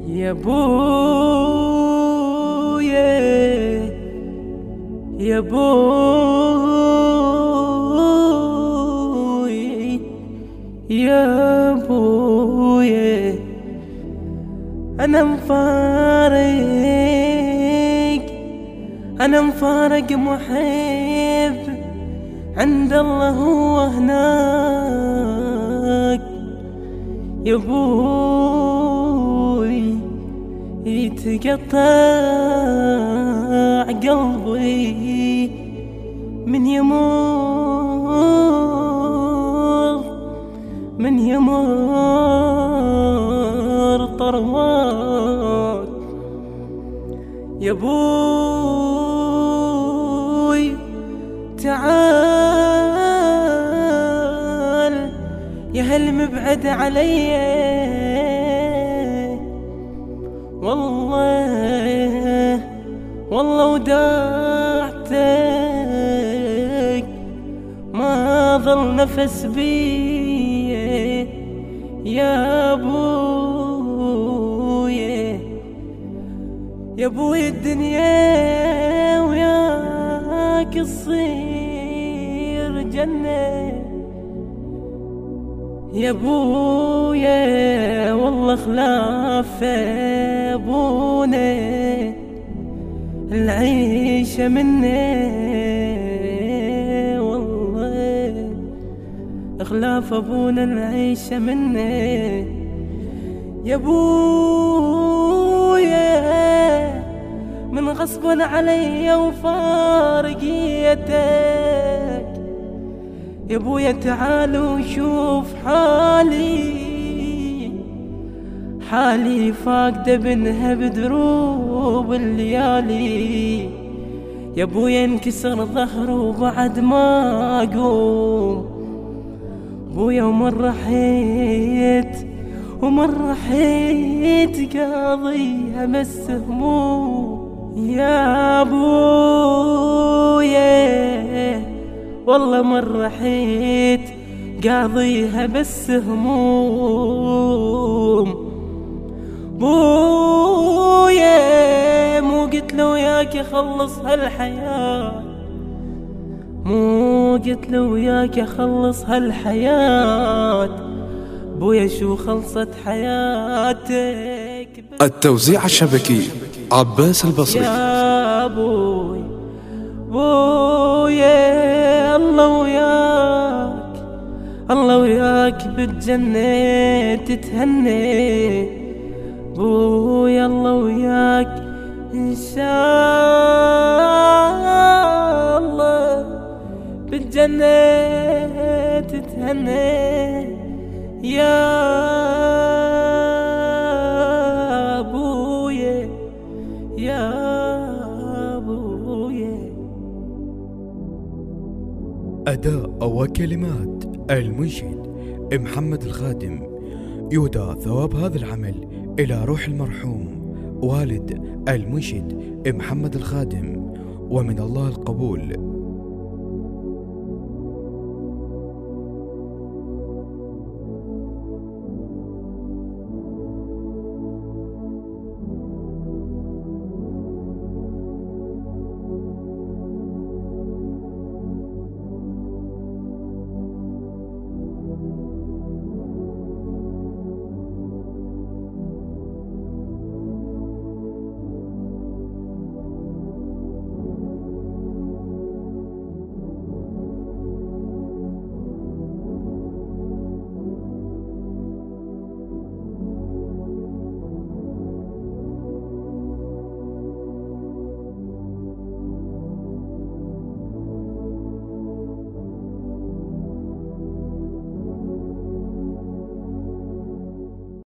يا بويا يا بوي يا بويا أنا مفارق محب عند الله هو هناك. يا بوي يتقطع قلبي من يمر طرواك. يا بوي تعال يا هل مبعد علي، والله وداعتك ما ظل نفس بي. يا بويا يا بوي الدنيا وياك تصير جنة. يا بويا والله خلاف ابونا العيشة منه، والله خلاف ابونا العيشة منه. يا بويا من غصبا علي وفارقيتك. يا بويا تعال وشوف حالي فاقدة بنها بدروب الليالي. يا بويا انكسر ظهره وبعد ما اقوم. بويا ومر حيت قاضيها بس هموم. يا بويا والله مر حيت قاضيها بس هموم. بويا مو قلت له وياك خلص هالحياة، مو قلت له وياك خلص هالحياة. بويا شو خلصت حياتك. التوزيع الشبكي عباس البصري. يا بويا الله وياك بالجنة تتهنى. بويا الله وياك إن شاء الله بالجنة تتهنى. يا بويا يا بويا. أداء وكلمات المنشد محمد الخادم. يهدى ثواب هذا العمل إلى روح المرحوم والد المنشد محمد الخادم، ومن الله القبول.